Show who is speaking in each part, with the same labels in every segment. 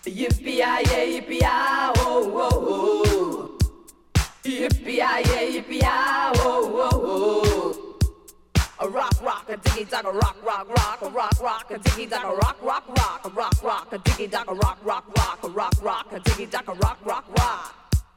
Speaker 1: Yippee-yi-yay, yippee-yi, oh, oh, oh. Yippee-yi-yay, yippee-yi, oh, oh, oh. A rock, rock, a diggy dog, a rock, rock, rock, a rock, rock, a diggy dog, a rock, rock, rock, a rock, rock, a diggy dog, a rock, rock, rock, a rock, rock, a diggy dog, a rock, rock, rock.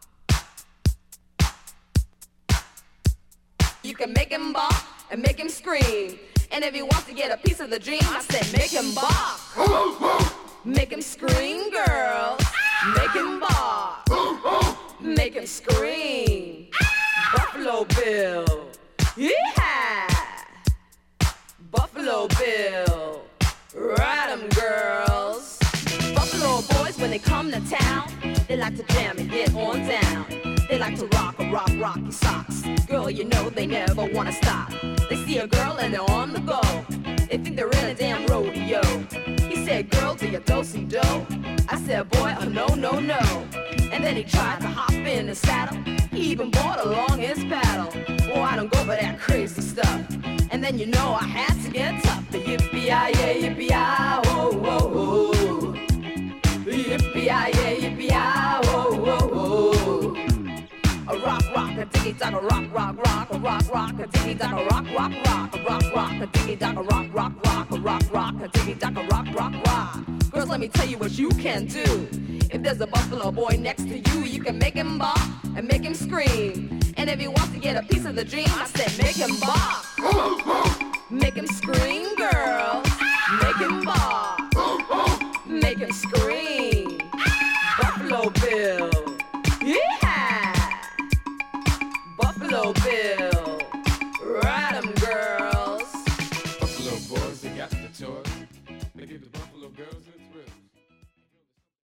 Speaker 1: You can make him bop and make him scream. And if he wants to get a piece of the dream, I said make him bop. Make him scream, girls. Make him bop. Make him scream. Buffalo Bill. Yeah. Buffalo Bill. Ride 'em, girls. Buffalo boys, when they come to town, they like to jam and get on down. They like to rock your socks. Girl, you know they never wanna stop. They see a girl and they're on the go. They think they're in a damn rodeo. He said, girl, do you do-si-do? I said, boy, oh no, no, no. And then he tried to hop in the saddle. He even brought along his paddle. Boy, I don't go for that crazy stuff. And then you know I had to get tough. The yippee-yi-yay, yippee-yi, oh, oh, oh. Yippee-yi-yay, yippee-yi, oh, oh, oh. A rock, rock, a diggy dog, a rock, rock, rock, a rock, rock, a diggy dog, a rock, rock, rock, a rock, rock, a diggy dog, a rock, rock, rock, a rock, rock, a diggy dog, a rock, rock, rock. Girls, let me tell you what you can do. If there's a buffalo boy next to you, you can make him bop and make him scream. And if he wants to get a piece of the dream, I said make him bop. Make him scream, girls. Make him bop. Make him scream. Buffalo Bill. Yeah. Buffalo Bill. Ride 'em, girls.
Speaker 2: Buffalo boys, they got the toys. They give the Buffalo girls